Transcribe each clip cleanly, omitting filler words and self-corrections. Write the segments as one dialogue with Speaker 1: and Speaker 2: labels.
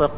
Speaker 1: المحقق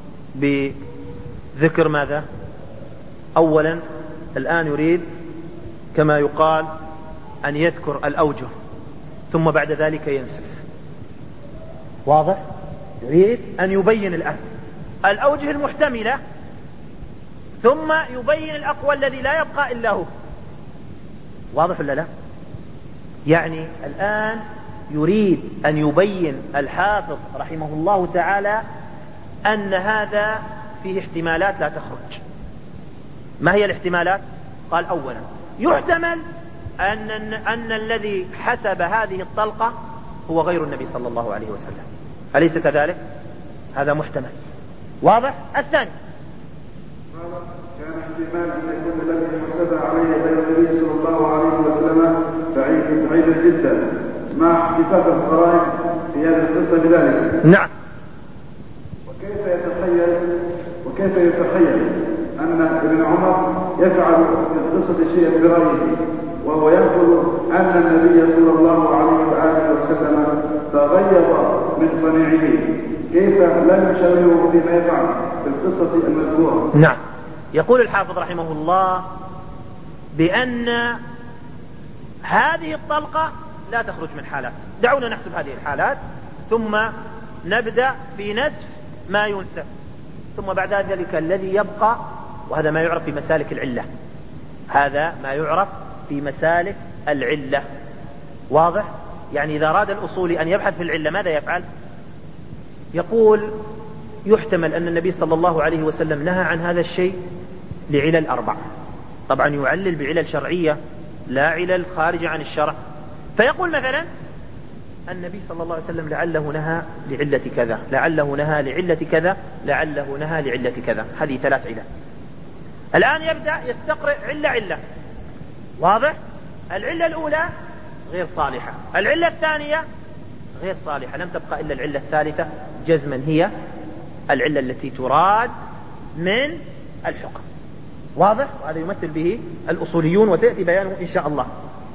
Speaker 1: بذكر ماذا؟ أولا الآن يريد كما يقال أن يذكر الأوجه ثم بعد ذلك ينسف. واضح؟ يريد أن يبين الآن الأوجه المحتملة ثم يبين الأقوى الذي لا يبقى إلا هو. واضح ولا لا؟ يعني الآن يريد أن يبين الحافظ رحمه الله تعالى أن هذا فيه احتمالات لا تخرج. ما هي الاحتمالات؟ قال أولا يحتمل أن الذي حسب هذه الطلقة هو غير النبي صلى الله عليه وسلم، أليس كذلك؟ هذا محتمل. واضح؟ الثاني
Speaker 2: كان احتمال أن يكون الذي حسب عليه غير النبي صلى الله عليه وسلم بعيدا جدا مع احتفاظ القرائن في هذه القصة بذلك.
Speaker 1: نعم.
Speaker 2: وكيف يتخيل أن ابن عمر يفعل في القصة شيئا برأيه وهو يقول أن النبي صلى الله عليه وآله وسلم تغير من صنيعه، كيف لم يشاوره فيما يفعل في القصة المذكورة؟
Speaker 1: نعم. يقول الحافظ رحمه الله بأن هذه الطلقة لا تخرج من حالات. دعونا نحسب هذه الحالات ثم نبدأ في نسف ما ينسف، ثم بعد ذلك الذي يبقى، وهذا ما يعرف في مسالك العلة. هذا ما يعرف في مسالك العلة. واضح؟ يعني إذا أراد الأصولي أن يبحث في العلة ماذا يفعل؟ يقول يحتمل أن النبي صلى الله عليه وسلم نهى عن هذا الشيء لعلل 4. طبعا يعلل بعلل شرعية لا علل خارجة عن الشرع. فيقول مثلا النبي صلى الله عليه وسلم لعله نهى لعلة كذا، لعله نهى لعلة كذا، لعله نهى لعلة كذا. هذه 3 علل. الآن يبدأ يستقرئ علة. واضح؟ العلة الأولى غير صالحة، العلة الثانية غير صالحة، لم تبقى إلا العلة الثالثة جزما هي العلة التي تراد من الحكم. واضح؟ وهذا يمثل به الأصوليون وسيأتي بيانه إن شاء الله.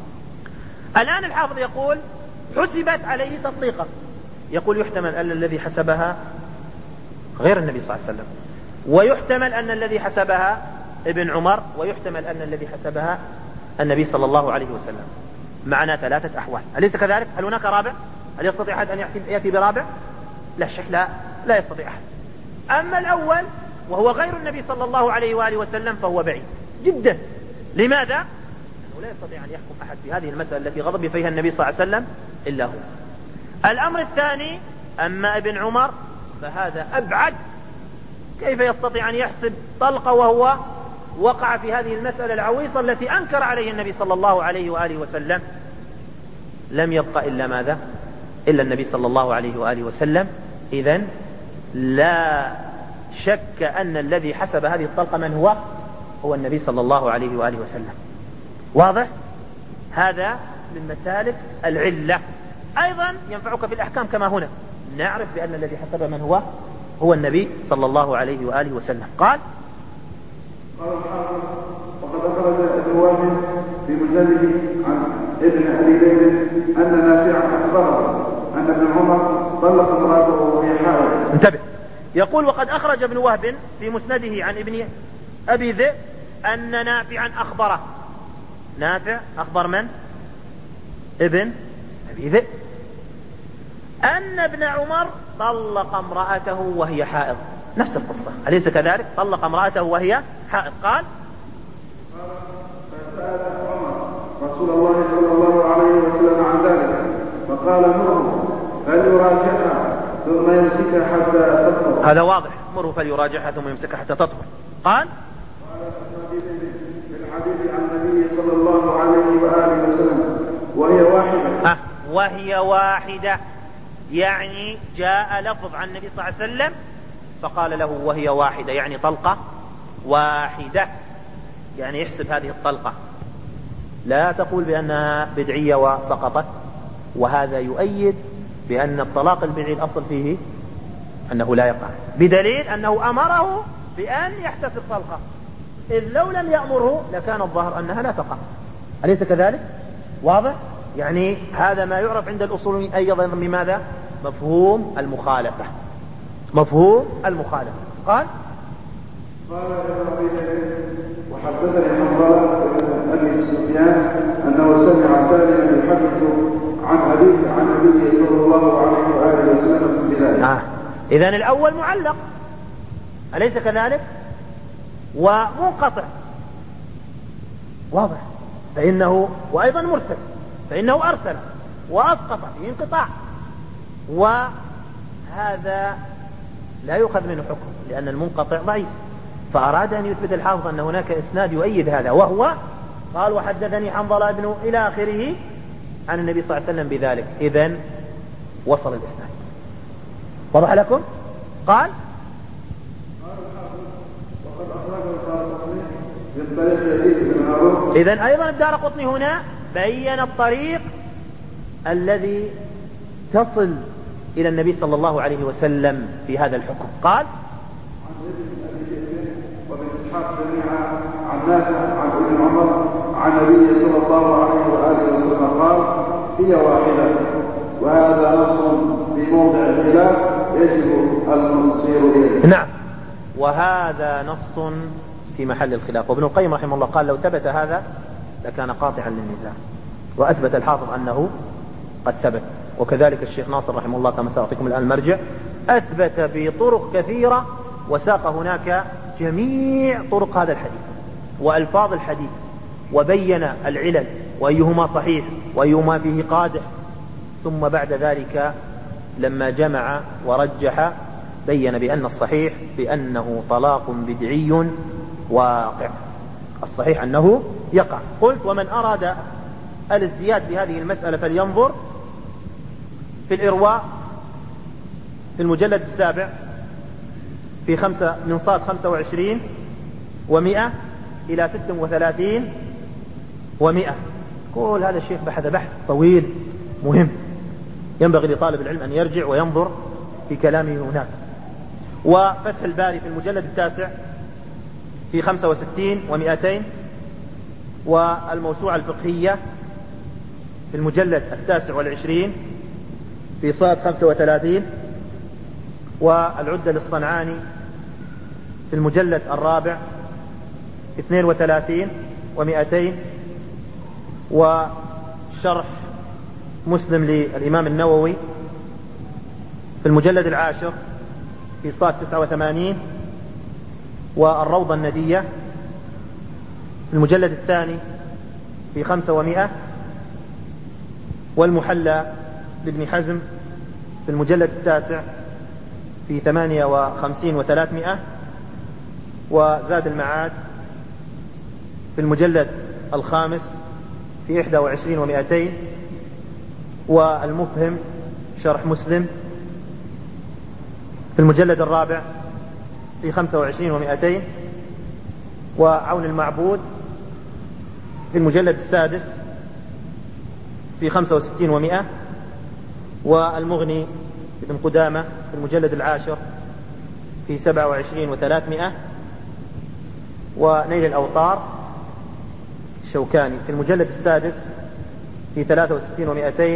Speaker 1: الآن الحافظ يقول حسبت عليه تطليقة. يقول يحتمل أن الذي حسبها غير النبي صلى الله عليه وسلم، ويحتمل أن الذي حسبها ابن عمر، ويحتمل أن الذي حسبها النبي صلى الله عليه وسلم. معنا 3 أحوال، أليس كذلك؟ هل هناك رابع؟ هل يستطيع أحد أن يأتي برابع؟ لا شك لا يستطيع أحد. أما الأول وهو غير النبي صلى الله عليه وآله وسلم فهو بعيد جدا. لماذا؟ لأنه لا يستطيع أن يحكم أحد في هذه المسألة التي غضب فيها النبي صلى الله عليه وسلم إلا هو. الأمر الثاني أما ابن عمر فهذا أبعد. كيف يستطيع أن يحسب طلقة وهو وقع في هذه المسألة العويصة التي أنكر عليه النبي صلى الله عليه وآله وسلم؟ لم يبقى إلا ماذا؟ إلا النبي صلى الله عليه وآله وسلم. إذن لا شك أن الذي حسب هذه الطلقة من هو النبي صلى الله عليه وآله وسلم. واضح؟ هذا من مسالك العلة. أيضا ينفعك في الأحكام كما هنا نعرف بأن الذي حسب من هو النبي صلى الله عليه وآله وسلم. قال
Speaker 2: الحافظ وقد أخرج ابن وهب في مسنده عن ابن أبي ليلى أن نافعا أخبره أن ابن عمر طلق امرأته وهي حائض.
Speaker 1: انتبه، يقول وقد أخرج ابن وهب في مسنده عن ابن أبي ذئب أن نافعا أخبره. نافع أخبر من؟ ابن أبي ذئب أن ابن عمر طلق امرأته وهي حائض. نفس القصة، أليس كذلك؟ طلق امرأته وهي حائض. قال
Speaker 2: فسأل عمر رسول الله صلى الله عليه وسلم عن ذلك فقال مره فليراجعها ثم يمسكها حتى تطهر.
Speaker 1: هذا واضح، مره فليراجعها ثم يمسكها حتى تطهر. قال
Speaker 2: في الحديث عن النبي صلى الله عليه وآله وسلم
Speaker 1: وهي واحدة يعني جاء لفظ عن النبي صلى الله عليه وسلم فقال له وهي واحدة، يعني طلقة واحدة، يعني يحسب هذه الطلقة. لا تقول بأنها بدعية وسقطت، وهذا يؤيد بأن الطلاق البدعي الأصل فيه أنه لا يقع، بدليل أنه أمره بأن يحتسب طلقة، إذ لو لم يأمره لكان الظاهر أنها لا تقع. أليس كذلك؟ واضح؟ يعني هذا ما يعرف عند الأصوليين أيضا بماذا؟ مفهوم المخالفة. مفهوم المخالفة. قال
Speaker 2: ابن أبي وحدثني حنظلة بن أبي سفيان أنه سمع سالما يحدث عن أبيه عن النبي صلى الله عليه وآله وسلم بذلك.
Speaker 1: إذن الأول معلق أليس كذلك؟ ومنقطع واضح، فإنه وأيضا مرسل فإنه أرسل وأسقط فيه انقطاع، وهذا لا يؤخذ منه حكم لأن المنقطع ضعيف. فأراد أن يثبت الحافظ أن هناك إسناد يؤيد هذا، وهو قال وحدثني حنظلة بن إلى آخره عن النبي صلى الله عليه وسلم بذلك. إذن وصل الإسناد. وضح لكم؟ قال
Speaker 2: وقد أخرجه الدارقطني من طريق يزيد بن هارون.
Speaker 1: إذن أيضا الدارقطني هنا بين الطريق الذي تصل إلى النبي صلى الله عليه وسلم في هذا الحكم. قال
Speaker 2: وابن إسحاق جميعا عن نافع عن ابن عمر عن النبي صلى الله عليه وآله وسلم قال هي واحدة، وهذا نص في موضع الخلاف يجب المصير إليه.
Speaker 1: نعم، وهذا نص في محل الخلاف. وابن القيم رحمه الله قال لو ثبت هذا لكان قاطعا للنزاع، وأثبت الحافظ أنه قد ثبت. وكذلك الشيخ ناصر رحمه الله كما سأعطيكم الآن المرجع أثبت بطرق كثيرة وساق هناك جميع طرق هذا الحديث وألفاظ الحديث وبين العلل وأيهما صحيح وأيهما فيه قادح. ثم بعد ذلك لما جمع ورجح بين بأن الصحيح بأنه طلاق بدعي واقع، الصحيح أنه يقع. قلت ومن أراد الازدياد بهذه المسألة فلينظر في الإرواء في المجلد 7 في 5 من صاد 25 و100 إلى 36 و100. كل هذا الشيخ بحث بحث طويل مهم، ينبغي لطالب العلم أن يرجع وينظر في كلامه هناك. وفتح الباري في المجلد 9 في 65 و200، والموسوعة الفقهية في المجلد 29 في صاد 35، والعدة للصنعاني في المجلد 4 في 32 و200، وشرح مسلم للإمام النووي في المجلد 10 في صاد 89، والروضة الندية في المجلد 2 في 5 و100، والمحلى لابن حزم في المجلد 9 في 58 و300، وزاد المعاد في المجلد 5 في 21 و200، والمفهم شرح مسلم في المجلد 4 في 25 و200، وعون المعبود في المجلد 6 في 65 و100، والمغني ابن قدامة في المجلد 10 في 27 و300، ونيل الأوطار الشوكاني في المجلد 6 في 63 و200،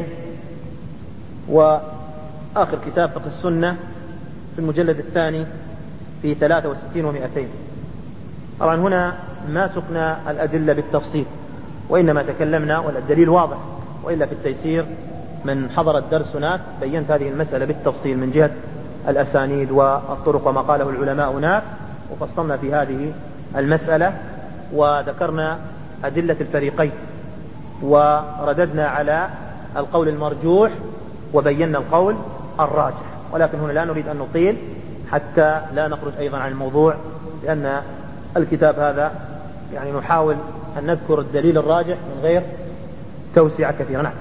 Speaker 1: وآخر كتاب فقه السنة في المجلد 2 في 63 و200. طبعا هنا ما سقنا الأدلة بالتفصيل وإنما تكلمنا والدليل واضح، وإلا في التيسير من حضر الدرس هناك بينت هذه المسألة بالتفصيل من جهة الأسانيد والطرق وما قاله العلماء هناك، وفصلنا في هذه المسألة وذكرنا أدلة الفريقين ورددنا على القول المرجوح وبينا القول الراجح. ولكن هنا لا نريد أن نطيل حتى لا نخرج أيضا عن الموضوع، لأن الكتاب هذا يعني نحاول أن نذكر الدليل الراجح من غير توسعة كثيرة. نعم.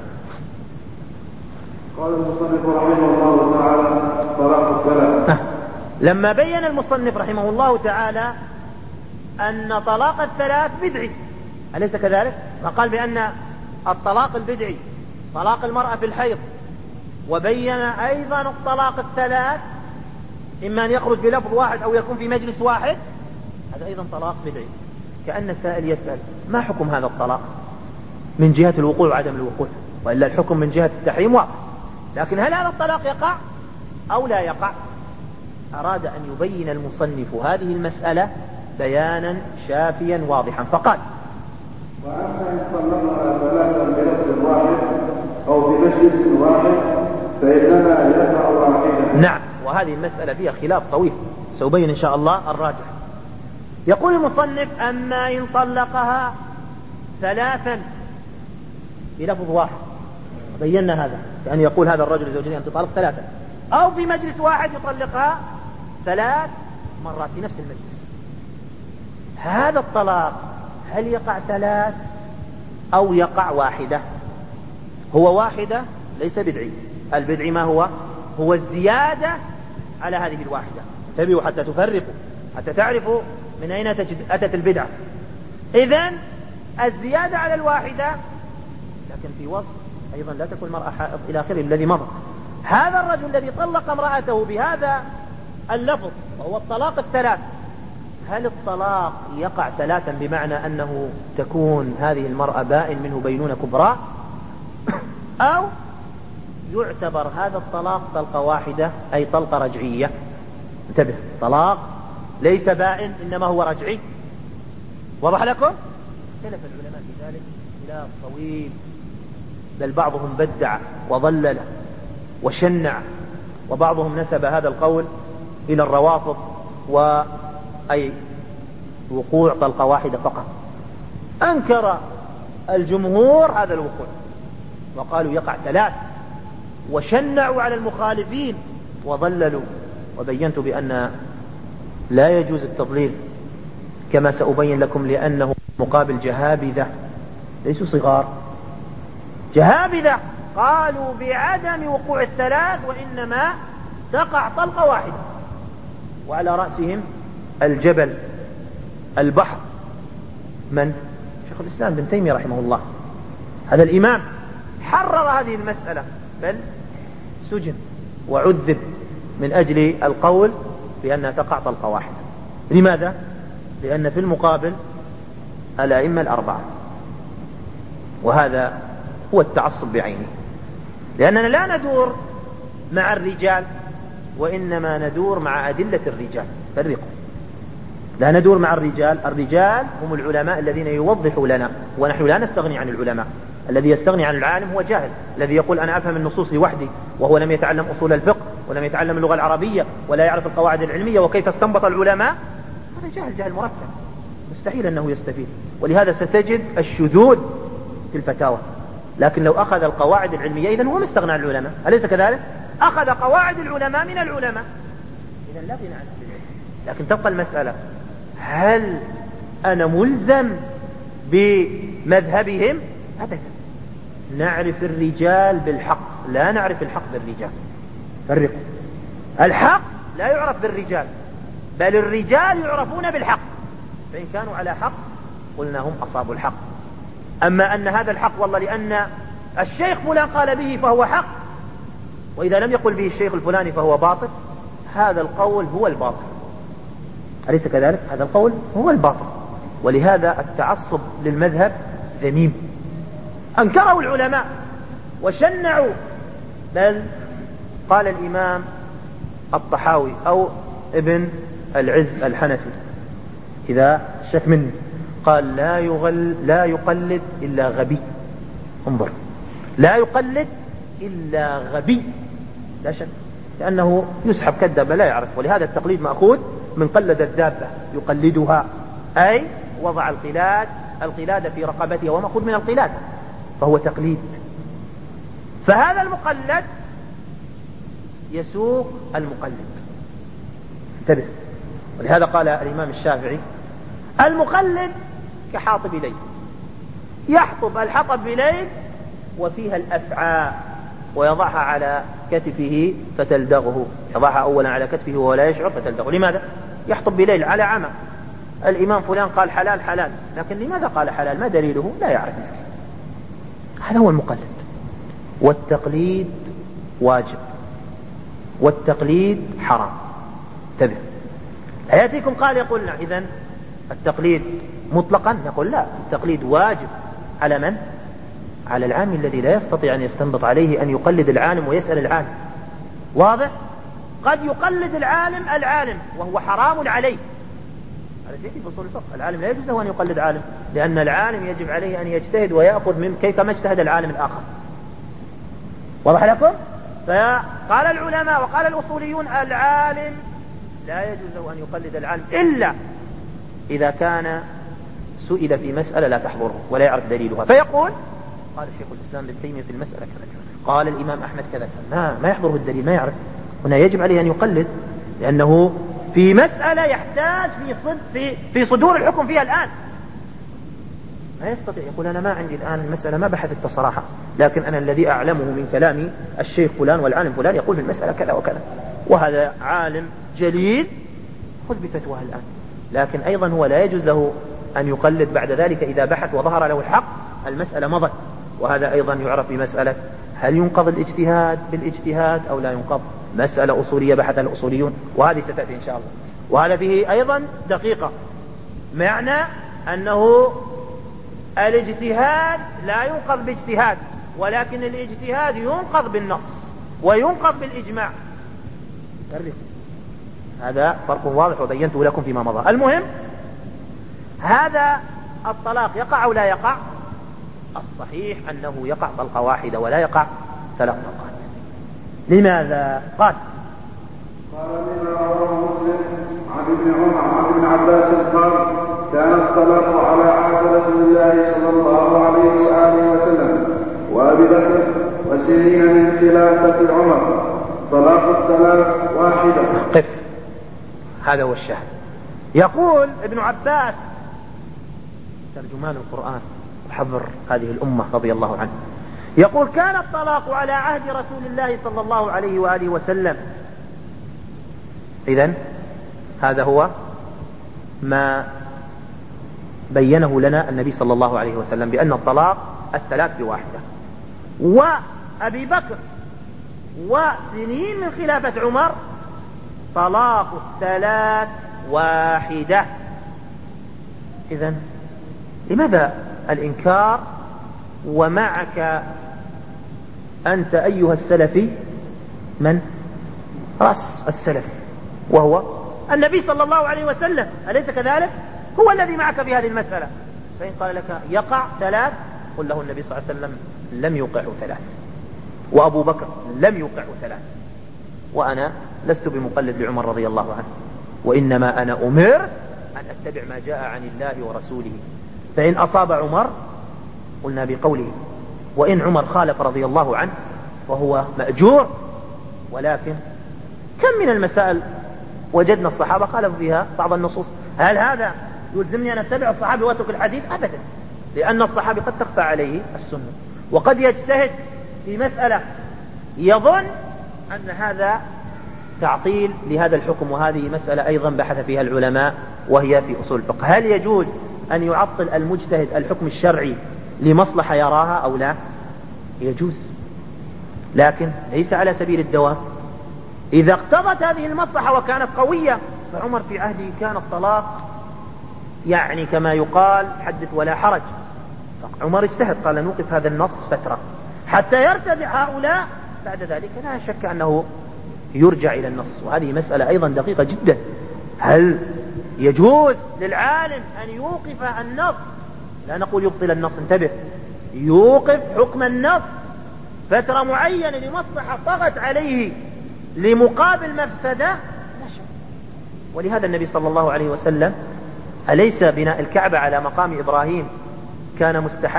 Speaker 2: قال المصنف رحمه الله تعالى طلاق الثلاث.
Speaker 1: لما بين المصنف رحمه الله تعالى أن طلاق الثلاث بدعي، أليس كذلك؟ فقال بأن الطلاق البدعي طلاق المرأة في الحيض، وبين أيضا الطلاق الثلاث إما أن يخرج بلفظ واحد أو يكون في مجلس واحد، هذا أيضا طلاق بدعي. كأن السائل يسأل ما حكم هذا الطلاق من جهة الوقوع وعدم الوقوع، وإلا الحكم من جهة التحريم واضح، لكن هل هذا الطلاق يقع أو لا يقع؟ أراد أن يبين المصنف هذه المسألة بيانا شافيا واضحا فقال:
Speaker 2: وأما إن طلقها ثلاثا بلفظ واحد أو بمجلس واحد فإنما يقع واحدا.
Speaker 1: نعم، وهذه المسألة فيها خلاف طويل، سأبين إن شاء الله الراجح. يقول المصنف: أما إن طلقها ثلاثا بلفظ واحد، بينا هذا، يعني يقول هذا الرجل لزوجته أنت طلق ثلاثا، أو في مجلس واحد يطلقها 3 مرات في نفس المجلس. هذا الطلاق هل يقع 3 أو يقع واحدة؟ هو واحدة ليس بدعي. البدعي ما هو؟ هو الزيادة على هذه الواحدة. انتبهوا حتى تفرقوا، حتى تعرفوا من أين أتت البدعة. إذن الزيادة على الواحدة، لكن في وصف أيضا لا تكون المرأة حائض إلى آخره الذي مضى. هذا الرجل الذي طلق امرأته بهذا اللفظ وهو الطلاق 3، هل الطلاق يقع 3 بمعنى أنه تكون هذه المرأة بائن منه بينونة كبرى، أو يعتبر هذا الطلاق طلقة واحدة أي طلقة رجعية؟ انتبه، طلاق ليس بائن إنما هو رجعي. وضح لكم؟ اختلف العلماء في ذلك خلاف طويل، بل بعضهم بدع وضلل وشنع، وبعضهم نسب هذا القول إلى الروافض، وأي وقوع طلقة واحدة فقط. أنكر الجمهور هذا الوقوع وقالوا يقع 3، وشنعوا على المخالفين وضللوا. وبينت بأن لا يجوز التضليل كما سأبين لكم، لأنه مقابل جهابذة ليسوا صغار، جهابذة قالوا بعدم وقوع 3 وإنما تقع طلقة واحدة، وعلى رأسهم الجبل البحر من؟ شيخ الإسلام ابن تيمية رحمه الله. هذا الإمام حرر هذه المسألة، بل سجن وعذب من أجل القول بأنها تقع طلقة واحدة. لماذا؟ لأن في المقابل الأئمة 4، وهذا هو التعصب بعينه، لأننا لا ندور مع الرجال وإنما ندور مع أدلة الرجال. فرقوا، لا ندور مع الرجال. الرجال هم العلماء الذين يوضحوا لنا، ونحن لا نستغني عن العلماء. الذي يستغني عن العالم هو جاهل، الذي يقول أنا أفهم النصوص لوحدي وهو لم يتعلم أصول الفقه ولم يتعلم اللغة العربية ولا يعرف القواعد العلمية وكيف استنبط العلماء، هذا جاهل مركب، مستحيل أنه يستفيد. ولهذا ستجد الشذوذ في الفتاوى. لكن لو أخذ القواعد العلمية إذن هو مستغنى عن العلماء، أليس كذلك؟ أخذ قواعد العلماء من العلماء، إذن لا غنى عن العلم. لكن تبقى المسألة، هل أنا ملزم بمذهبهم؟ أبدا. نعرف الرجال بالحق، لا نعرف الحق بالرجال. فرقوا، الحق لا يعرف بالرجال، بل الرجال يعرفون بالحق، فإن كانوا على حق قلنا هم أصابوا الحق. أما أن هذا الحق والله لأن الشيخ فلان قال به فهو حق، وإذا لم يقل به الشيخ الفلاني فهو باطل، هذا القول هو الباطل، أليس كذلك؟ هذا القول هو الباطل. ولهذا التعصب للمذهب ذميم، أنكروا العلماء وشنعوا. بل قال الإمام الطحاوي أو ابن العز الحنفي إذا شك مني، قال لا يقلد إلا غبي. انظر، لا يقلد إلا غبي، لا شك، لأنه يسحب كالدابة لا يعرف. ولهذا التقليد مأخوذ من قلد الدابة يقلدها، أي وضع القلادة في رقبتها، ومأخوذ من القلادة، فهو تقليد. فهذا المقلد يسوق المقلد، انتبه. ولهذا قال الإمام الشافعي المقلد كحاطب ليل، يحطب الحطب بليل وفيها الأفعى ويضعها على كتفه فتلدغه، يضعها أولا على كتفه وهو لا يشعر فتلدغه. لماذا؟ يحطب بليل على عمى. الإمام فلان قال حلال حلال، لكن لماذا قال حلال؟ ما دليله؟ لا يعرف مسكين. هذا هو المقلد. والتقليد واجب، والتقليد حرام، انتبه. يأتيكم قال يقولنا إذن التقليد مطلقا، نقول لا، التقليد واجب على من؟ على العامي الذي لا يستطيع أن يستنبط عليه أن يقلد العالم ويسأل العالم. واضح؟ قد يقلد العالم وهو حرام عليه. هذا شيء في أصول الفقه. العالم لا يجوز له أن يقلد عالم، لأن العالم يجب عليه أن يجتهد ويأخذ من كيفما اجتهد العالم الآخر. واضح لكم؟ فقال العلماء وقال الأصوليون العالم لا يجوز له أن يقلد العالم إلا إذا كان سئل في مسألة لا تحضره ولا يعرف دليلها، فيقول قال شيخ الإسلام ابن تيمية في المسألة كذا، قال الإمام أحمد كذا، ما يحضره الدليل، ما يعرف. هنا يجب عليه أن يقلد، لأنه في مسألة يحتاج في صدور الحكم فيها الآن. ما يستطيع يقول أنا ما عندي الآن المسألة ما بحثت صراحة، لكن أنا الذي أعلمه من كلام الشيخ فلان والعالم فلان يقول في المسألة كذا وكذا، وهذا عالم جليل خذ بفتواه الآن. لكن أيضا هو لا يجوز له أن يقلد بعد ذلك إذا بحث وظهر له الحق، المسألة مضت. وهذا أيضا يعرف بمسألة هل ينقض الاجتهاد بالاجتهاد أو لا ينقض، مسألة أصولية بحث الأصوليون، وهذه ستأتي إن شاء الله. وهذا فيه أيضا دقيقة، معنى أنه الاجتهاد لا ينقض باجتهاد، ولكن الاجتهاد ينقض بالنص وينقض بالإجماع. هذا فرق واضح وبينته لكم فيما مضى. المهم هذا الطلاق يقع أو لا يقع؟ الصحيح أنه يقع طلقة واحدة ولا يقع 3 طلقات. لماذا؟ قال
Speaker 2: لما رواه مسلم عن ابن عمر عن ابن عباس قال كان الطلاق على عهد رسول الله صلى الله عليه وآله وسلم وأبي بكر وسنين من خلافة عمر طلاق الثلاث واحدة.
Speaker 1: قف، هذا هو الشاهد. يقول ابن عباس ترجمان القرآن وحبر هذه الأمة رضي الله عنه، يقول كان الطلاق على عهد رسول الله صلى الله عليه وآله وسلم. إذن هذا هو ما بينه لنا النبي صلى الله عليه وسلم بأن الطلاق 3 بواحدة. وأبي بكر وسنين من خلافة عمر طلاق 3 واحدة. إذن لماذا الإنكار ومعك أنت أيها السلفي من رأس السلف وهو النبي صلى الله عليه وسلم، أليس كذلك؟ هو الذي معك في هذه المسألة. فإن قال لك يقع 3 قل له النبي صلى الله عليه وسلم لم يوقعه 3، وأبو بكر لم يوقعه 3، وأنا لست بمقلد لعمر رضي الله عنه، وإنما أنا أمر أن أتبع ما جاء عن الله ورسوله. فإن أصاب عمر قلنا بقوله، وإن عمر خالف رضي الله عنه فهو مأجور. ولكن كم من المسائل وجدنا الصحابة خالفوا فيها بعض النصوص، هل هذا يلزمني أن أتبع الصحابي وأترك الحديث؟ أبدا، لأن الصحابي قد تخفى عليه السنة، وقد يجتهد في مسألة يظن أن هذا تعطيل لهذا الحكم، وهذه مسألة أيضا بحث فيها العلماء وهي في أصول الفقه. هل يجوز أن يعطل المجتهد الحكم الشرعي لمصلحة يراها أو لا؟ يجوز، لكن ليس على سبيل الدوام. إذا اقتضت هذه المصلحة وكانت قوية، فعمر في عهده كان الطلاق يعني كما يقال حدث ولا حرج. عمر اجتهد قال نوقف هذا النص فترة حتى يرتدع هؤلاء، بعد ذلك لا شك أنه يرجع إلى النص. وهذه مسألة أيضا دقيقة جدا، هل يجوز للعالم أن يوقف النص؟ لا نقول يبطل النص، انتبه، يوقف حكم النص فترة معينة لمصلحة طغت عليه لمقابل مفسدة، لا شك. ولهذا النبي صلى الله عليه وسلم أليس بناء الكعبة على مقام إبراهيم كان مستحب،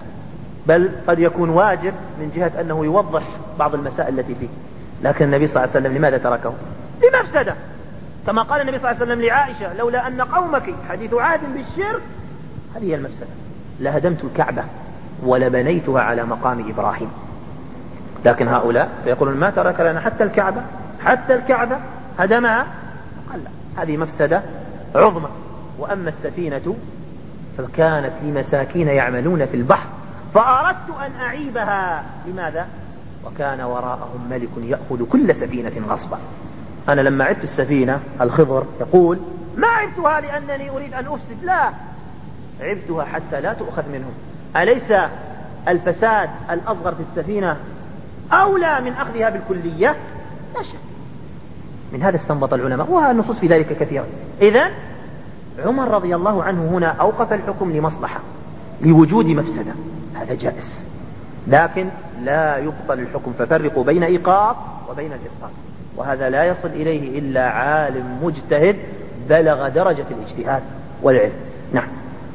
Speaker 1: بل قد يكون واجب من جهة أنه يوضح بعض المسائل التي فيه، لكن النبي صلى الله عليه وسلم لماذا تركه؟ لمفسدة، كما قال النبي صلى الله عليه وسلم لعائشة لولا أن قومك حديث عهد بالشرك، هذه هي المفسدة، لهدمت الكعبة ولبنيتها على مقام إبراهيم. لكن هؤلاء سيقولون ما ترك لنا حتى الكعبة هدمها، قال لا، هذه مفسدة عظمى. وأما السفينة فكانت لمساكين يعملون في البحر فأردت أن أعيبها. لماذا؟ وكان وراءهم ملك يأخذ كل سفينة غصبا. أنا لما عبت السفينة، الخضر يقول ما عبتها لأنني أريد أن أفسد، لا، عبتها حتى لا تؤخذ منهم. أليس الفساد الأصغر في السفينة أولى من أخذها بالكلية؟ لا شك. من هذا استنبط العلماء، والنصوص في ذلك كثيرة. إذن عمر رضي الله عنه هنا أوقف الحكم لمصلحة، لوجود مفسدة، هذا جائز، لكن لا يبطل الحكم، ففرقوا بين إيقاف وبين الإبطال، وهذا لا يصل إليه إلا عالم مجتهد بلغ درجة الاجتهاد والعلم. نعم.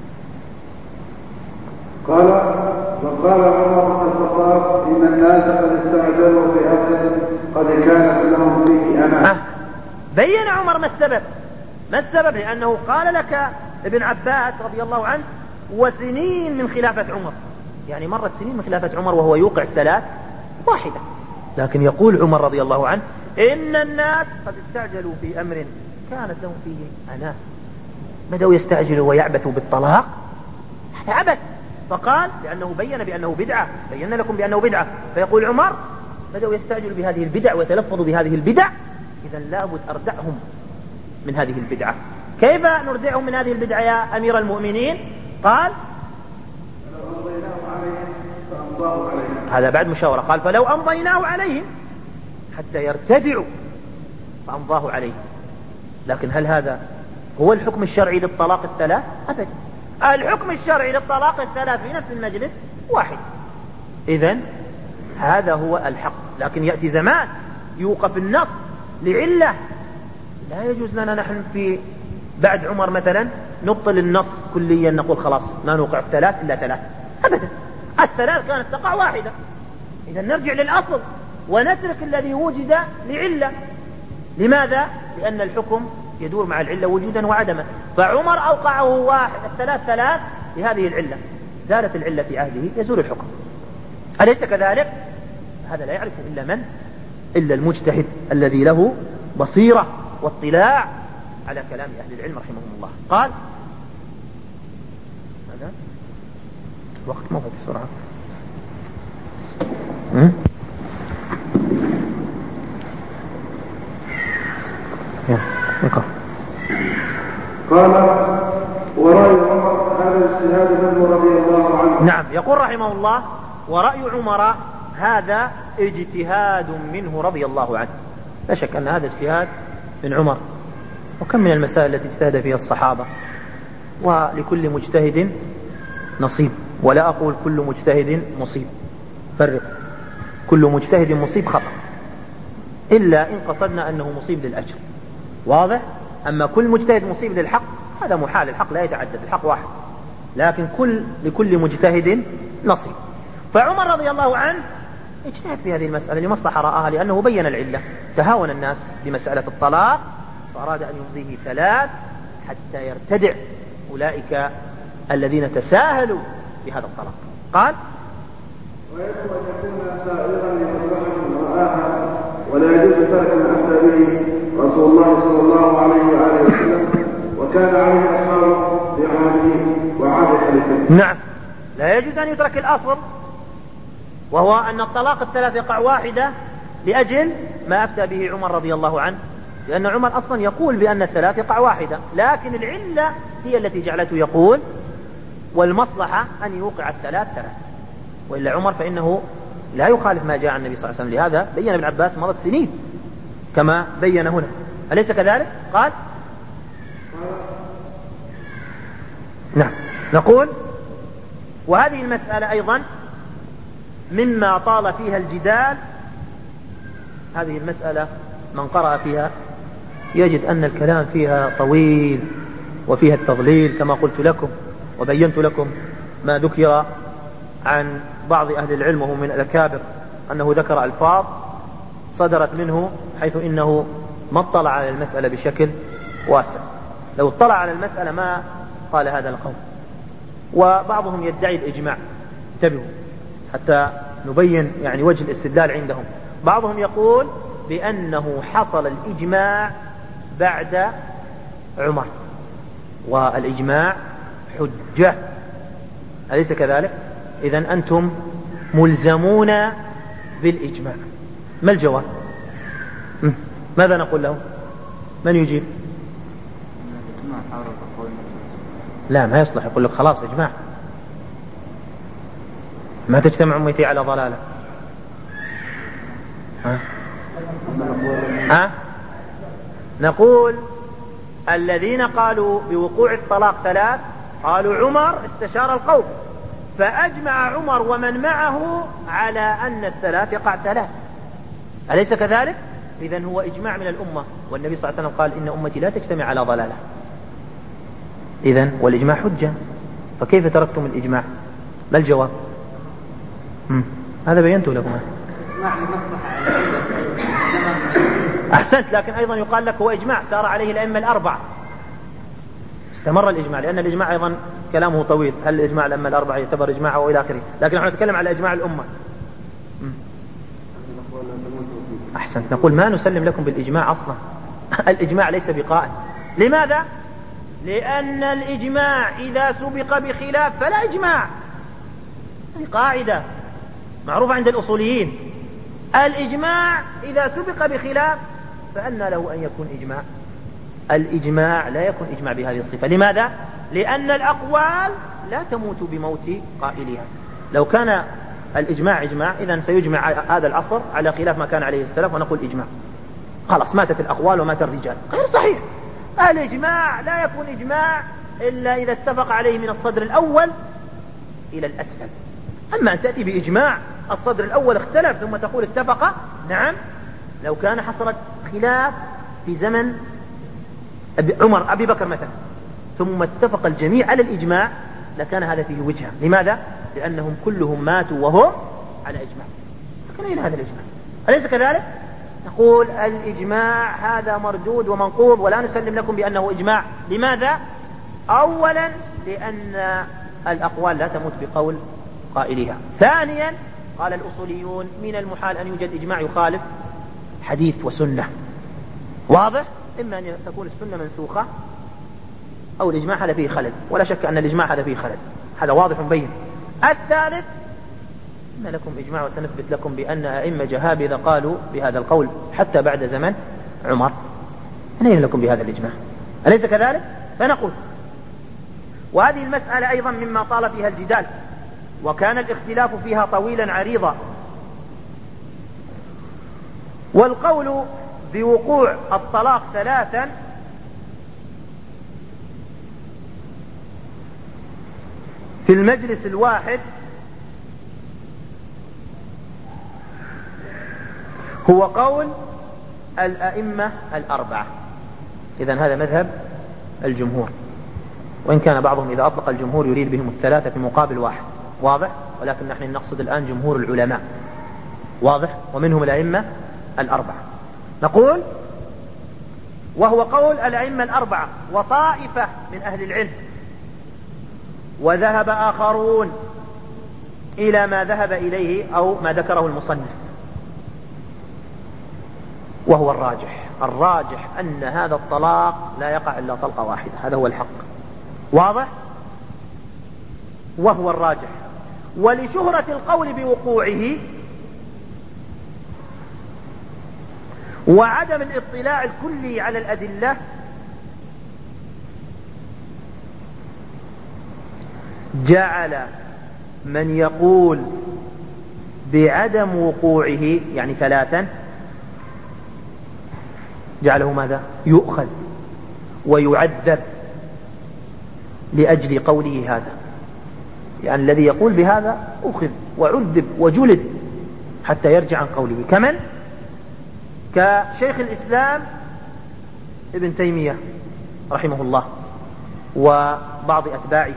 Speaker 2: وقال عمر بن الخطاب إن الناس قد استعجلوا بأمر قد كانت لهم فيه أمان.
Speaker 1: بين عمر ما السبب، لأنه قال لك ابن عباس رضي الله عنه وسنين من خلافة عمر، يعني مرت سنين من خلافة عمر وهو يوقع 3 واحدة، لكن يقول عمر رضي الله عنه إن الناس قد استعجلوا في أمر كانت لهم فيه أناه، بدأوا يستعجلوا ويعبثوا بالطلاق، هذا عبث، فقال لأنه بين بأنه بدعة، بينا لكم بأنه بدعة، فيقول عمر بدأوا يستعجلوا بهذه البدع ويتلفظوا بهذه البدع، إذا لابد أردعهم من هذه البدعة. كيف نردعهم من هذه البدعة يا أمير المؤمنين؟ قال هذا بعد مشاورة، قال فلو أمضيناه عليهم حتى يرتدعوا فأمضاه عليهم. لكن هل هذا هو الحكم الشرعي للطلاق الثلاث؟ أبدا، الحكم الشرعي للطلاق الثلاث في نفس المجلس واحد. إذن هذا هو الحق، لكن يأتي زمان يوقف النص لعلة، لا يجوز لنا نحن في بعد عمر مثلا نبطل النص كليا، نقول خلاص ما نوقع 3 إلا 3، أبدا، 3 كانت تقع واحدة. إذا نرجع للأصل ونترك الذي وجد لعلة. لماذا؟ لأن الحكم يدور مع العلة وجودا وعدما، فعمر أوقعه 3 لهذه العلة، زالت العلة في عهده يزول الحكم. أليس كذلك؟ هذا لا يعرف إلا من؟ إلا المجتهد الذي له بصيرة واطلاع على كلام أهل العلم رحمهم الله. قال هذا وقت مضى بسرعة.
Speaker 2: قال ورأي عمر هذا اجتهاد منه رضي الله عنه.
Speaker 1: نعم، يقول رحمه الله ورأي عمر هذا اجتهاد منه رضي الله عنه. لا شك أن هذا اجتهاد من عمر، وكم من المسائل التي اجتهد فيها الصحابة، ولكل مجتهد نصيب، ولا أقول كل مجتهد مصيب، فرق، كل مجتهد مصيب خطأ، إلا إن قصدنا أنه مصيب للأجر، واضح؟ أما كل مجتهد مصيب للحق هذا محال، الحق لا يتعدد، الحق واحد، لكن لكل مجتهد نصيب. فعمر رضي الله عنه اجتهد في هذه المسألة لمصلحة رآها، لأنه بين العلة، تهاون الناس بمسألة الطلاق فأراد أن يمضيه 3 حتى يرتدع أولئك الذين تساهلوا بهذا الطلاق. قال
Speaker 2: ويجب أن يكون سائغا لمصلحة رآها، ولا يجوز ترك ما أفتى به رسول الله صلى الله عليه وآله وسلم وكان عليه أصحابه في عهده وعهد خليفته.
Speaker 1: نعم، لا يجوز أن يترك الأصل، وهو أن الطلاق 3 يقع واحدة لأجل ما أفتى به عمر رضي الله عنه، لأن عمر أصلا يقول بأن 3 يقع واحدة، لكن العلة هي التي جعلته يقول والمصلحة أن يوقع 3، وإلا عمر فإنه لا يخالف ما جاء عن النبي صلى الله عليه وسلم، لهذا بين ابن عباس مضت سنين كما بين هنا، أليس كذلك؟ قال نعم. نقول وهذه المسألة أيضا مما طال فيها الجدال، هذه المسألة من قرأ فيها يجد أن الكلام فيها طويل وفيها التضليل كما قلت لكم، وبينت لكم ما ذكر عن بعض أهل العلم وهم من الأكابر أنه ذكر ألفاظ صدرت منه حيث إنه ما اطلع على المسألة بشكل واسع، لو اطلع على المسألة ما قال هذا القول. وبعضهم يدعي الإجماع، انتبهوا حتى نبين يعني وجه الاستدلال عندهم. بعضهم يقول بأنه حصل الإجماع بعد عمر، والإجماع حجة، أليس كذلك؟ إذن أنتم ملزمون بالإجماع. ما الجواب؟ ماذا نقول له؟ من يجيب؟ لا، ما يصلح، يقول لك خلاص إجماع، ما تجتمع أمتي على ضلالة. ها؟ نقول الذين قالوا بوقوع الطلاق 3 قالوا عمر استشار القوم فأجمع عمر ومن معه على أن 3 يقع 3. أليس كذلك؟ إذن هو إجماع من الأمة، والنبي صلى الله عليه وسلم قال إن أمتي لا تجتمع على ضلالة. إذن والإجماع حجة، فكيف تركتم الإجماع؟ ما الجواب؟ هذا بينته لكم. أحسنت، لكن أيضا يقال لك هو إجماع سار عليه الأئمة ال4، استمر الإجماع، لأن الإجماع أيضا كلامه طويل، هل الإجماع الأئمة ال4 يعتبر إجماع أو إلى آخره، لكن نحن نتكلم على إجماع الأمة. أحسنت، نقول ما نسلم لكم بالإجماع أصلا. الإجماع ليس بقائم. لماذا؟ لأن الإجماع إذا سبق بخلاف فلا إجماع. هذه قاعدة معروفة عند الأصوليين، الإجماع إذا سبق بخلاف فأنى له أن يكون إجماع. الإجماع لا يكون إجماع بهذه الصفة. لماذا؟ لأن الأقوال لا تموت بموت قائلها. لو كان الإجماع إجماع إذن سيجمع هذا العصر على خلاف ما كان عليه السلف ونقول إجماع، خلاص ماتت الأقوال ومات الرجال. غير صحيح. الإجماع لا يكون إجماع إلا إذا اتفق عليه من الصدر الأول إلى الأسفل. أما أن تأتي بإجماع الصدر الأول اختلف ثم تقول اتفق، نعم، لو كان حصلت خلاف في زمن أبي بكر مثلا ثم اتفق الجميع على الإجماع لكان هذا فيه وجهة. لماذا؟ لأنهم كلهم ماتوا وهم على إجماع، فكان إلى هذا الإجماع. أليس كذلك؟ نقول الإجماع هذا مردود ومنقوض ولا نسلم لكم بأنه إجماع. لماذا؟ أولا لأن الأقوال لا تموت بقول قائلها. ثانيا قال الأصوليون من المحال أن يوجد إجماع يخالف حديث وسنة. واضح؟ إما أن تكون السنة منسوخة أو الإجماع هذا فيه خلل، ولا شك أن الإجماع هذا فيه خلل، هذا واضح بين. الثالث إن لكم إجماع وسنثبت لكم بأن أئمة جهابذة قالوا بهذا القول حتى بعد زمن عمر، أين لكم بهذا الإجماع؟ أليس كذلك؟ فنقول وهذه المسألة أيضا مما طال فيها الجدال وكان الاختلاف فيها طويلا عريضا. والقول بوقوع الطلاق 3 في المجلس الواحد هو قول الأئمة ال4. إذن هذا مذهب الجمهور، وإن كان بعضهم إذا أطلق الجمهور يريد بهم 3 في مقابل 1. واضح؟ ولكن نحن نقصد الآن جمهور العلماء. واضح؟ ومنهم الأئمة ال4. نقول وهو قول الأئمة ال4 وطائفة من أهل العلم، وذهب آخرون إلى ما ذهب إليه أو ما ذكره المصنف، وهو الراجح أن هذا الطلاق لا يقع إلا طلقة واحدة، هذا هو الحق. واضح؟ وهو الراجح. ولشهرة القول بوقوعه وعدم الاطلاع الكلي على الأدلة جعل من يقول بعدم وقوعه يعني 3 جعله ماذا؟ يؤخذ ويعذب لأجل قوله هذا. يعني الذي يقول بهذا أخذ وعذب وجلد حتى يرجع عن قوله، كمن؟ كشيخ الإسلام ابن تيمية رحمه الله وبعض أتباعه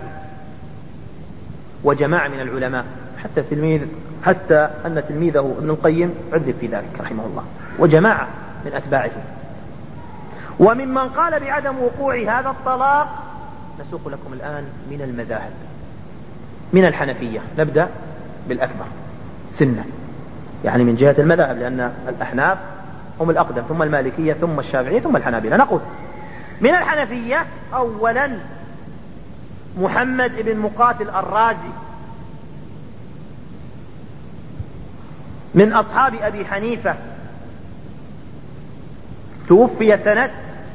Speaker 1: وجماعة من العلماء، حتى أن تلميذه ابن القيم عذب في ذلك رحمه الله، وجماعة من أتباعه. وممن قال بعدم وقوع هذا الطلاق نسوق لكم الآن من المذاهب. من الحنفية نبدأ بالأكبر سنا، يعني من جهة المذاهب، لأن الأحناف هم الأقدم، ثم المالكية، ثم الشافعية، ثم الحنابلة. نقول من الحنفية أولا محمد بن مقاتل الرازي من أصحاب أبي حنيفة، توفي سنة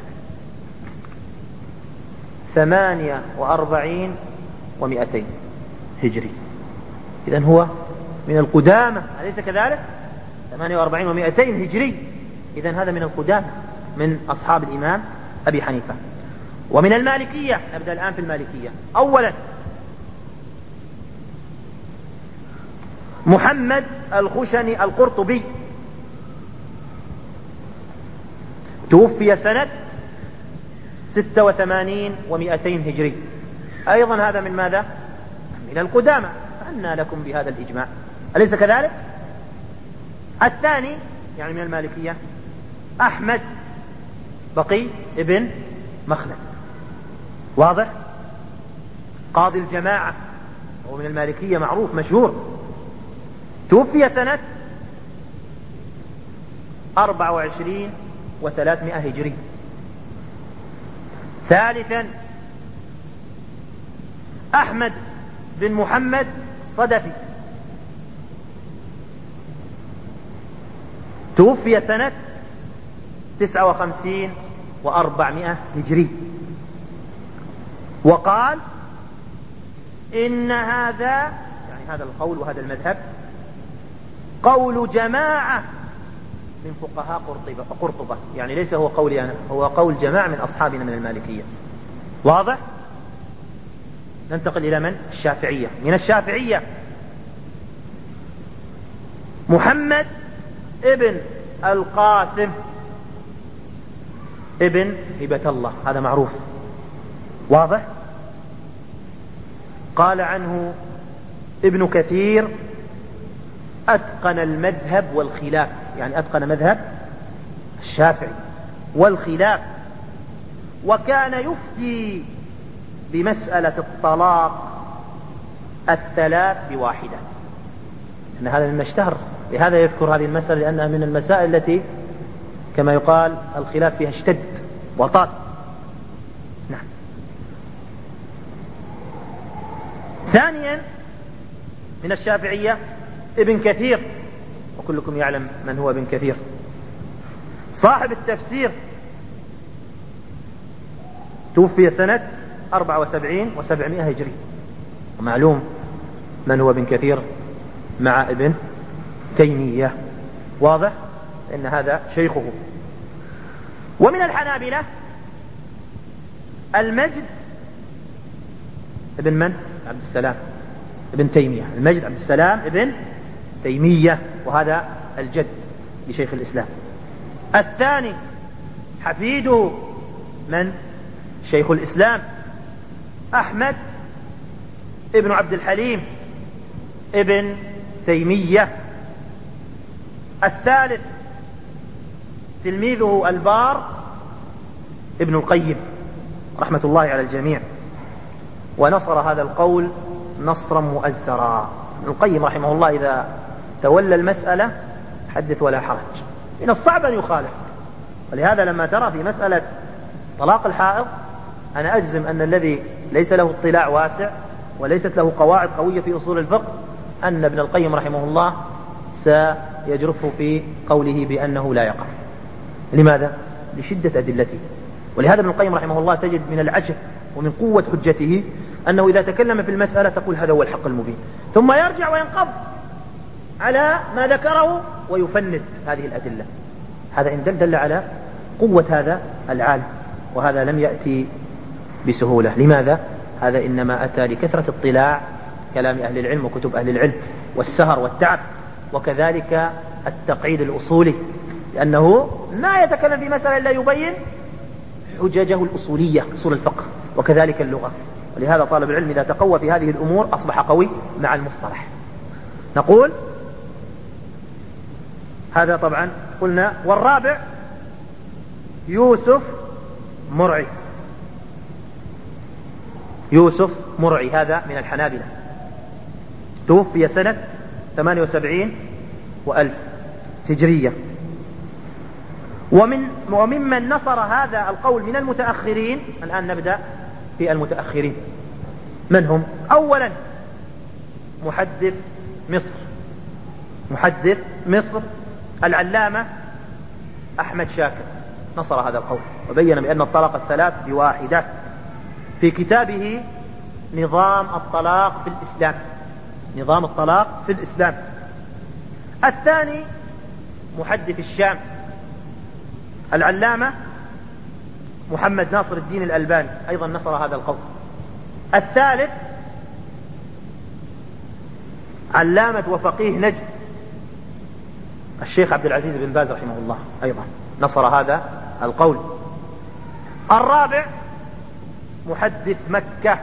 Speaker 1: 48 و200 هجري. إذن هو من القدامى، أليس كذلك؟ 48 و200 هجري، إذن هذا من القدامى من أصحاب الإمام أبي حنيفة. ومن المالكية نبدأ الآن في المالكية. أولا محمد الخشني القرطبي، توفي سنة 86 و200 هجري، أيضا هذا من ماذا؟ من القدامى، أنى لكم بهذا الإجماع، أليس كذلك؟ الثاني يعني من المالكية أحمد بقي ابن مخلد، واضح؟ قاضي الجماعة، هو من المالكية معروف مشهور، توفي سنة 24 و300 هجري. ثالثا أحمد بن محمد صدفي، توفي سنة 59 و400 هجري. وقال إن هذا يعني هذا القول وهذا المذهب قول جماعة من فقهاء قرطبة، يعني ليس هو قولي أنا، هو قول جماعة من أصحابنا من المالكية، واضح؟ ننتقل إلى من؟ الشافعية. من الشافعية محمد ابن القاسم ابن هبة الله، هذا معروف، واضح؟ قال عنه ابن كثير أتقن المذهب والخلاف، يعني أتقن مذهب الشافعي والخلاف، وكان يفتي بمسألة الطلاق الثلاث بواحدة، إن هذا مما اشتهر، لهذا يذكر هذه المسألة لأنها من المسائل التي كما يقال الخلاف فيها اشتد وطال. نعم. ثانيا من الشافعية ابن كثير، وكلكم يعلم من هو ابن كثير، صاحب التفسير، توفي سنة 74 و700 هجري، ومعلوم من هو ابن كثير مع ابن تيمية، واضح؟ إن هذا شيخه. ومن الحنابلة المجد ابن من؟ عبد السلام ابن تيمية، المجد عبد السلام ابن تيمية، وهذا الجد لشيخ الإسلام. الثاني حفيده من؟ شيخ الإسلام أحمد ابن عبد الحليم ابن تيمية. الثالث تلميذه البار ابن القيم رحمة الله على الجميع، ونصر هذا القول نصرا مؤزرا. ابن القيم رحمه الله إذا تولى المسألة حدث ولا حرج، من الصعب أن يخالف. ولهذا لما ترى في مسألة طلاق الحائض أنا أجزم أن الذي ليس له اطلاع واسع وليست له قواعد قوية في أصول الفقه أن ابن القيم رحمه الله سيجرفه في قوله بأنه لا يقع. لماذا؟ لشدة أدلته. ولهذا ابن القيم رحمه الله تجد من العجب ومن قوة حجته أنه إذا تكلم في المسألة تقول هذا هو الحق المبين، ثم يرجع وينقض على ما ذكره ويفند هذه الأدلة. هذا إن دل على قوة هذا العالم، وهذا لم يأتي بسهولة. لماذا؟ هذا إنما أتى لكثرة اطلاع كلام أهل العلم وكتب أهل العلم والسهر والتعب، وكذلك التقعيد الأصولي، لأنه ما يتكلم في مسألة إلا يبين حججه الأصولية أصول الفقه وكذلك اللغة. ولهذا طالب العلم إذا تقوى في هذه الأمور أصبح قوي مع المصطلح. نقول هذا طبعا قلنا. والرابع يوسف مرعي، يوسف مرعي هذا من الحنابلة، توفي سنة 78 و1000 هجرية. وممن نصر هذا القول من المتأخرين، الآن نبدأ في المتأخرين. من هم؟ أولا محدث مصر، محدث مصر العلامة أحمد شاكر نصر هذا القول وبين بأن الطلاق الثلاث بواحدة في كتابه نظام الطلاق في الإسلام، نظام الطلاق في الإسلام. الثاني محدث الشام العلامة محمد ناصر الدين الألباني أيضا نصر هذا القول. الثالث علامة وفقيه نجد الشيخ عبد العزيز بن باز رحمه الله أيضا نصر هذا القول. الرابع محدث مكة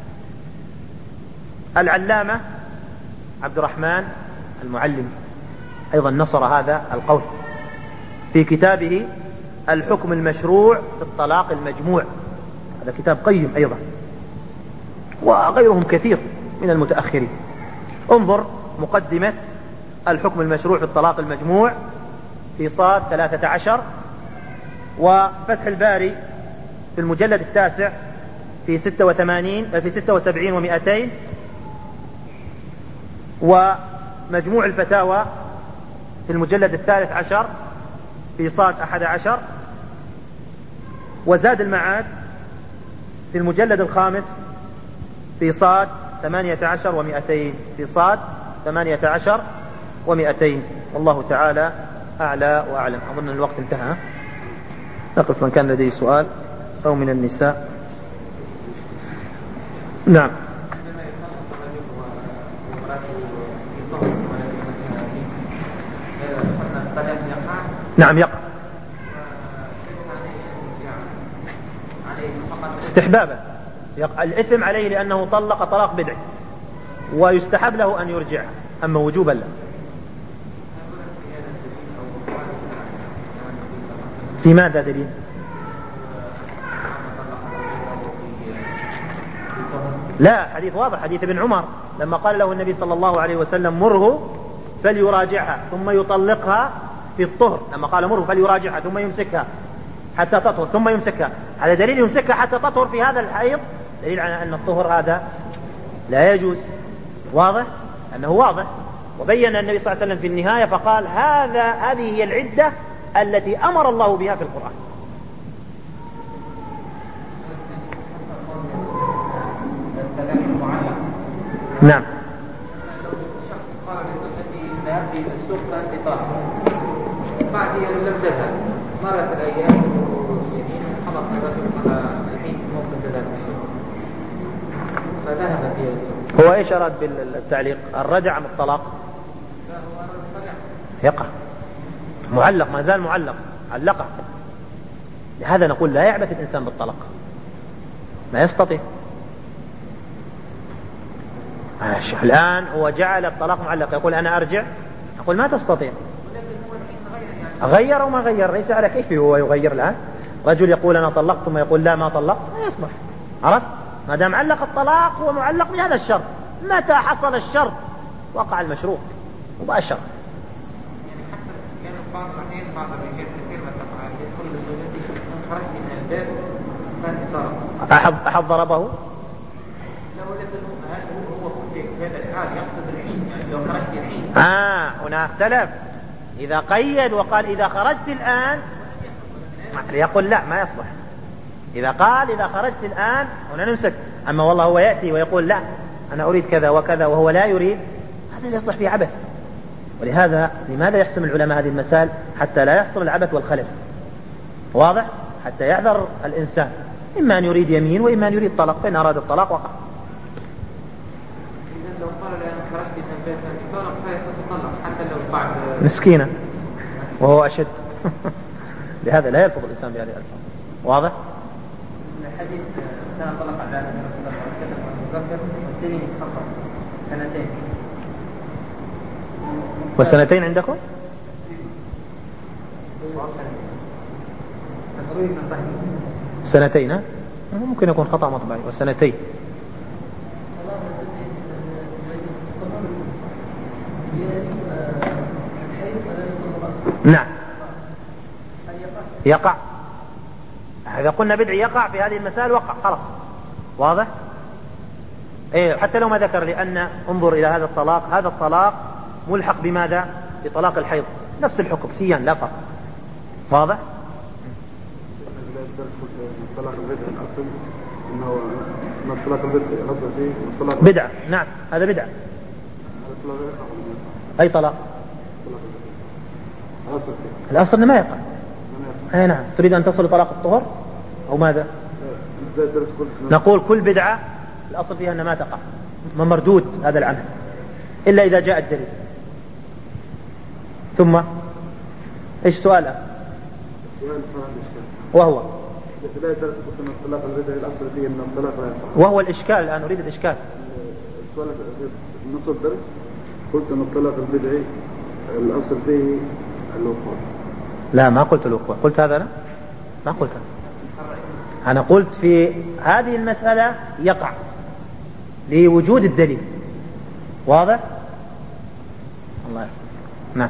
Speaker 1: العلامة عبد الرحمن المعلم أيضا نصر هذا القول في كتابه الحكم المشروع في الطلاق المجموع. هذا كتاب قيم أيضا، وغيرهم كثير من المتأخرين. انظر مقدمة الحكم المشروع في الطلاق المجموع في صاد 13، وفتح الباري في المجلد 9 في 76 و200، ومجموع الفتاوى في المجلد 13 في صاد 11، وزاد المعاد في المجلد 5 في صاد 18 و200، في صاد 18 و200. والله تعالى أعلى وأعلم. أظن الوقت انتهى. نقف من كان لديه سؤال أو من النساء. نعم. نعم يقع استحبابا. الإثم عليه لأنه طلق طلاق بدعي، ويستحب له أن يرجعها، أما وجوبا لا. في ماذا دليل؟ لا، حديث واضح، حديث ابن عمر لما قال له النبي صلى الله عليه وسلم مره فليراجعها ثم يطلقها في الطهر، لما قال مره فليراجعها ثم يمسكها حتى تطهر ثم يمسكها، هذا دليل يمسكها حتى تطهر في هذا الحيض، دليل على أن الطهر هذا لا يجوز. واضح أنه واضح. وبين النبي صلى الله عليه وسلم في النهاية فقال هذه هي العدة التي أمر الله بها في القرآن. نعم.
Speaker 3: لو الشخص قال لزوجته ذهبت إلى السوق فأنت طاهر، بعد أن لم تذهب مرت الأيام والسنين، خلاص الرجل الحين ممكن تذهب السوق فذهبت إلى السوق.
Speaker 1: هو إيش أراد بالتعليق؟ الرجع أم الطلاق؟ يقع معلق، ما زال معلق، علقه. لهذا نقول لا يعبث الإنسان بالطلاق، ما يستطيع. الآن هو جعل الطلاق معلق، يقول أنا أرجع، أقول ما تستطيع. غير وما غير ليس على كيفه هو يغير الآن. رجل يقول أنا طلقت ثم يقول لا ما طلقت، ما يصلح. عرفت؟ ما دام علق الطلاق هو معلق بهذا الشرط، متى حصل الشرط وقع المشروط مباشرة.
Speaker 3: يعني بعض الأحيان بعض الرجال كثير ما تفعل يدخل لزوجته إن خرجت من الباب فأنت طلق.
Speaker 1: أحد ضربه؟
Speaker 3: لو هل هو في هذا الحال يقصد الحين، يعني لو خرجت الحين.
Speaker 1: هنا اختلف. إذا قيد وقال إذا خرجت الآن يقول لا ما يصلح. إذا قال إذا خرجت الآن هنا نمسك. أما والله هو يأتي ويقول لا أنا أريد كذا وكذا وهو لا يريد، هذا يصلح فيه عبث. ولهذا لماذا يحسم العلماء هذه المسائل؟ حتى لا يحصل العبث والخلل. واضح؟ حتى يعذر الإنسان، إما أن يريد يمين وإما أن يريد طلاق، فإن أراد الطلاق وقع.
Speaker 3: إذا لو قال الآن خرجت من البيت فأنت طلق فيستطلق حتى لو بعد
Speaker 1: مسكينة وهو أشد. لهذا لا يلفظ الإنسان بهذه الألفاظ. واضح؟
Speaker 3: الحديث كان طلق على رسول الله صلى الله عليه وسلم والسنين فقط سنتين.
Speaker 1: والسنتين عندكم؟ سنتين. ها؟ ممكن يكون خطأ مطبعي. والسنتين نعم يقع. إذا قلنا بدعي يقع في هذه المسائل وقع خلاص. واضح؟ إيه حتى لو ما ذكر، لأن انظر إلى هذا الطلاق، هذا الطلاق ملحق بماذا؟ بطلاق الحيض، نفس الحكم سيان لا فرق. واضح؟
Speaker 2: طلاق البدع الأصل إنه طلاق البدع الأصل فيه طلاق
Speaker 1: بدعة. نعم هذا بدعة. أي طلاق؟
Speaker 2: الأصل
Speaker 1: ما يقع. أي نعم. تريد أن تصل طلاق الطهر أو ماذا؟ نقول كل بدعة الأصل فيها أن ما تقع، مردود هذا العمل إلا إذا جاء الدليل. ثم إيش سؤاله؟ وهو وهو الإشكال الآن أريد الإشكال.
Speaker 2: السؤال نص الدرس قلت أن الطلاق البدعي الأصل فيه الوقوع.
Speaker 1: لا ما قلت الوقوع، قلت هذا لا ما قلت. أنا قلت في هذه المسألة يقع لوجود الدليل. واضح؟ الله يرحمه. نعم.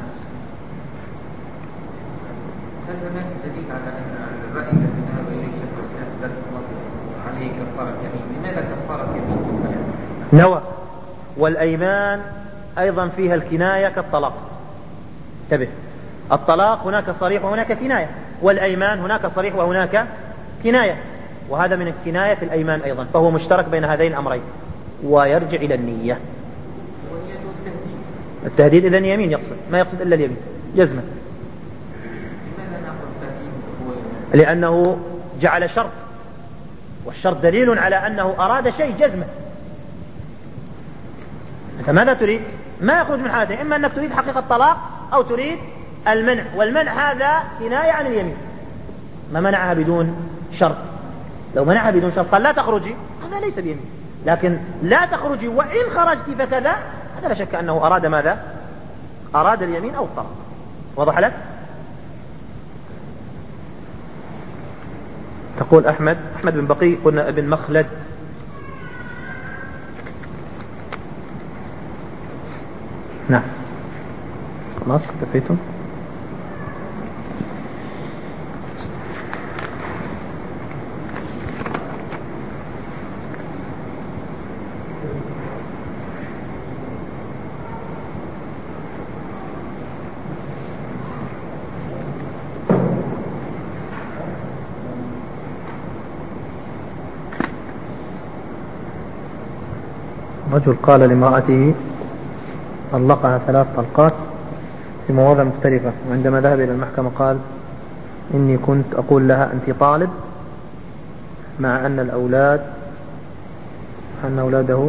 Speaker 3: هل هناك دليل على أن الرأي الذي ذهب إليه شيخ الإسلام في درس الماضي عليه كفارة يمين؟ لماذا كفارة يمين؟
Speaker 1: نوى. والأيمان أيضا فيها الكناية كالطلاق. انتبه، الطلاق هناك صريح وهناك كناية، والأيمان هناك صريح وهناك كناية، وهذا من الكناية في الأيمان أيضا، فهو مشترك بين هذين الأمرين، ويرجع إلى النية. التهديد إذن يمين يقصد، ما يقصد إلا اليمين جزما، لأنه جعل شرط، والشرط دليل على أنه أراد شيء جزما. أنت ماذا تريد؟ ما يخرج من حالتين، إما أنك تريد حقيقة الطلاق أو تريد المنع، والمنع هذا كناية عن اليمين. ما منعها بدون شرط، لو منعها بدون شرط قال لا تخرجي، هذا ليس بيمين، لكن لا تخرجي وإن خرجت فكذا، هذا لا شك أنه أراد ماذا؟ أراد اليمين أو الطلاق. وضح لك؟ تقول أحمد بن بقي، قلنا ابن مخلد. نعم خلاص كفيتم. رجل قال لامرأته طلقها 3 طلقات في مواضع مختلفة، وعندما ذهب إلى المحكمة قال إني كنت أقول لها أنت طالب، مع أن أولاده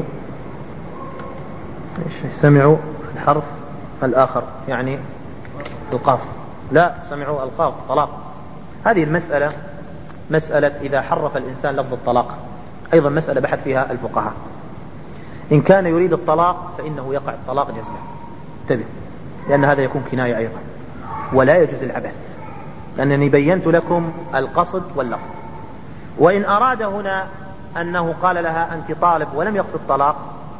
Speaker 1: سمعوا الحرف الآخر، يعني القاف، لا سمعوا القاف طلاق. هذه المسألة مسألة إذا حرف الإنسان لفظ الطلاق أيضا مسألة بحث فيها الفقهاء. إن كان يريد الطلاق فإنه يقع الطلاق جزما، انتبه، لأن هذا يكون كناية أيضا، ولا يجوز العبث، لأنني بينت لكم القصد واللفظ. وإن أراد هنا أنه قال لها أنت طالب ولم يقصد طلاق،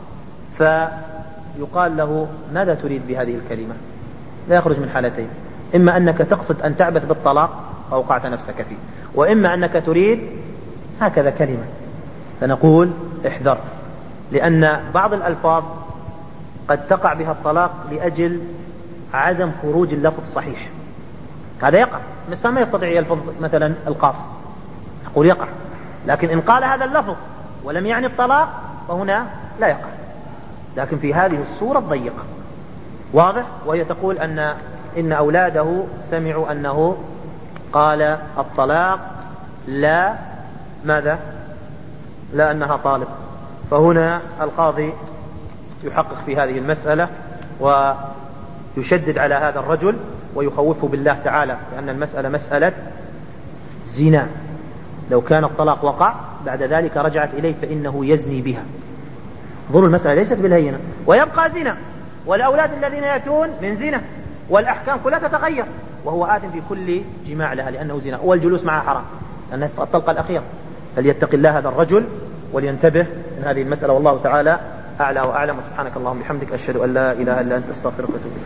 Speaker 1: فيقال له ماذا تريد بهذه الكلمة؟ لا يخرج من حالتين، إما أنك تقصد أن تعبث بالطلاق فأوقعت نفسك فيه، وإما أنك تريد هكذا كلمة، فنقول احذر، لأن بعض الألفاظ قد تقع بها الطلاق لأجل عدم خروج اللفظ صحيح، هذا يقع. مثلا ما يستطيع يلفظ مثلا القاف، نقول يقع، لكن إن قال هذا اللفظ ولم يعني الطلاق فهنا لا يقع، لكن في هذه الصورة الضيقة. واضح؟ وهي تقول إن أولاده سمعوا أنه قال الطلاق لا ماذا؟ لا أنها طالب. فهنا القاضي يحقق في هذه المسألة ويشدد على هذا الرجل ويخوفه بالله تعالى، لأن المسألة مسألة زنا، لو كان الطلاق وقع بعد ذلك رجعت إليه فإنه يزني بها. ظل المسألة ليست بالهينة، ويبقى زنا، والأولاد الذين يأتون من زنا، والأحكام كلها تتغير، وهو آثم في كل جماع لها لأنه زنا، والجلوس معها حرام لأنها الطلقة الأخيرة. فليتق الله هذا الرجل ولينتبه من هذه المسألة، والله تعالى أعلى وأعلم. سبحانك اللهم وبحمدك، أشهد أن لا إله إلا أنت، أستغفرك وأتوب إليك.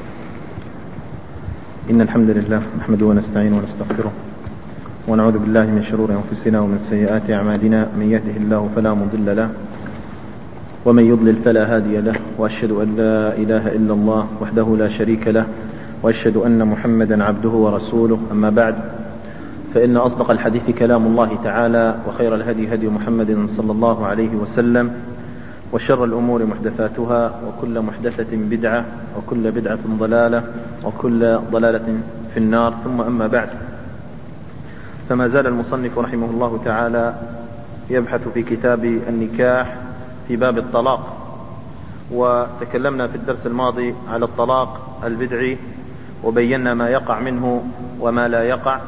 Speaker 4: إن الحمد لله نحمده ونستعينه ونستغفره ونعوذ بالله من شرور أنفسنا ومن سيئات أعمالنا، من يهده الله فلا مضل له ومن يضلل فلا هادي له، وأشهد أن لا إله إلا الله وحده لا شريك له، وأشهد أن محمدا عبده ورسوله. أما بعد، فإن أصدق الحديث كلام الله تعالى، وخير الهدي هدي محمد صلى الله عليه وسلم، وشر الأمور محدثاتها، وكل محدثة بدعة، وكل بدعة ضلالة، وكل ضلالة في النار. ثم أما بعد، فما زال المصنف رحمه الله تعالى يبحث في كتاب النكاح في باب الطلاق، وتكلمنا في الدرس الماضي على الطلاق البدعي وبينا ما يقع منه وما لا يقع،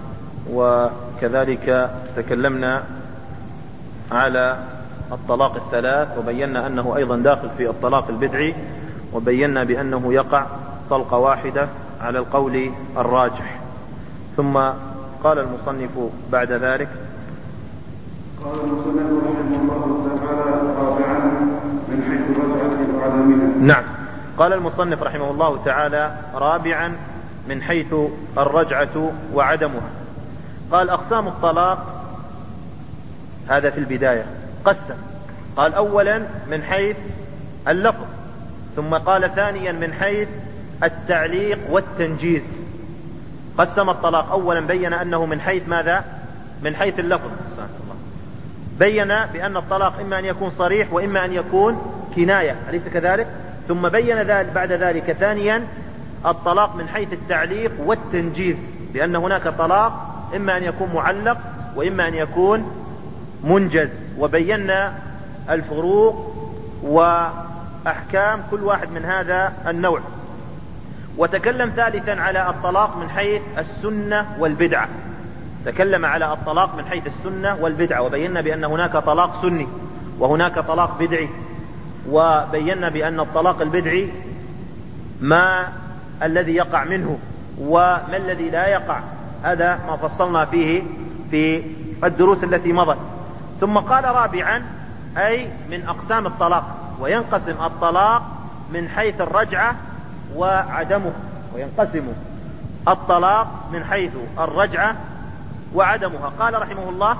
Speaker 4: وكذلك تكلمنا على الطلاق الثلاث وبينا أنه أيضا داخل في الطلاق البدعي، وبينا بأنه يقع طلقة واحدة على القول الراجح. ثم قال المصنف بعد ذلك:
Speaker 2: قال المصنف رحمه الله تعالى رابعا من حيث الرجعة وعدمها.
Speaker 4: نعم، قال المصنف رحمه الله تعالى رابعا من حيث الرجعة وعدمها. قال: أقسام الطلاق، هذا في البداية قسم، قال أولا من حيث اللفظ، ثم قال ثانيا من حيث التعليق والتنجيز. قسم الطلاق أولا، بين أنه من حيث ماذا؟ من حيث اللفظ. بين بأن الطلاق إما أن يكون صريح وإما أن يكون كناية، أليس كذلك؟ ثم بين بعد ذلك ثانيا الطلاق من حيث التعليق والتنجيز، بأن هناك طلاق إما أن يكون معلق وإما أن يكون منجز، وبينا الفروق وأحكام كل واحد من هذا النوع. وتكلم ثالثا على الطلاق من حيث السنة والبدعة، تكلم على الطلاق من حيث السنة والبدعة، وبينا بأن هناك طلاق سني وهناك طلاق بدعي، وبينا بأن الطلاق البدعي ما الذي يقع منه وما الذي لا يقع، هذا ما فصلنا فيه في الدروس التي مضت. ثم قال رابعا أي من أقسام الطلاق، وينقسم الطلاق من حيث الرجعة وعدمه، وينقسم الطلاق من حيث الرجعة وعدمها. قال رحمه الله: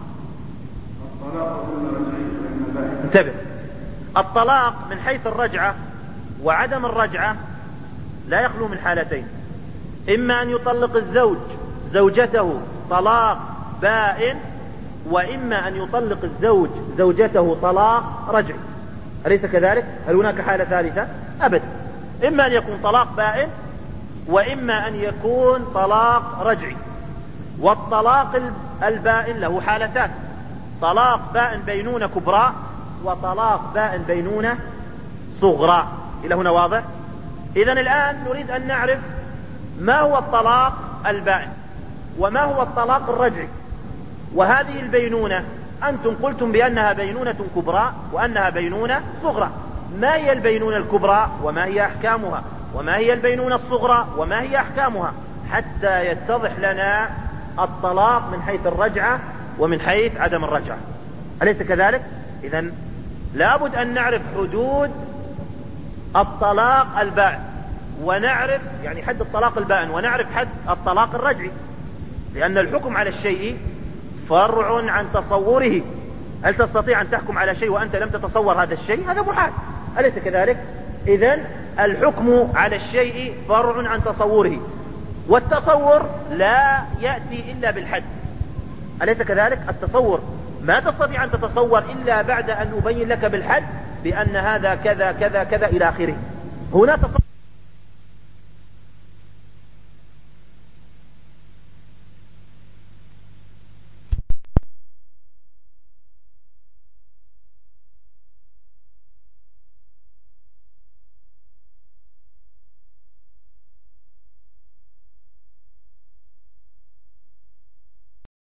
Speaker 4: انتبه، الطلاق من حيث الرجعة وعدم الرجعة لا يخلو من حالتين: إما أن يطلق الزوج زوجته طلاق بائن، وإما أن يطلق الزوج زوجته طلاق رجعي، أليس كذلك؟ هل هناك حالة ثالثة؟ أبدا، إما أن يكون طلاق بائن وإما أن يكون طلاق رجعي. والطلاق البائن له حالتان: طلاق بائن بينونة كبرى وطلاق بائن بينونة صغرى. إلى هنا واضح؟ إذن الآن نريد أن نعرف ما هو الطلاق البائن وما هو الطلاق الرجعي. وهذه البينونة أنتم قلتم بأنها بينونة كبرى وأنها بينونة صغرى، ما هي البينونة الكبرى وما هي أحكامها، وما هي البينونة الصغرى وما هي أحكامها، حتى يتضح لنا الطلاق من حيث الرجعة ومن حيث عدم الرجعة، أليس كذلك؟ إذن لابد أن نعرف حدود الطلاق البائن، ونعرف يعني حد الطلاق البائن، ونعرف حد الطلاق الرجعي، لأن الحكم على الشيء فرع عن تصوره. هل تستطيع أن تحكم على شيء وأنت لم تتصور هذا الشيء؟ هذا محال، أليس كذلك؟ إذن الحكم على الشيء فرع عن تصوره، والتصور لا يأتي إلا بالحد، أليس كذلك؟ التصور ما تستطيع أن تتصور إلا بعد أن أبين لك بالحد بأن هذا كذا كذا كذا إلى آخره. هنا تصور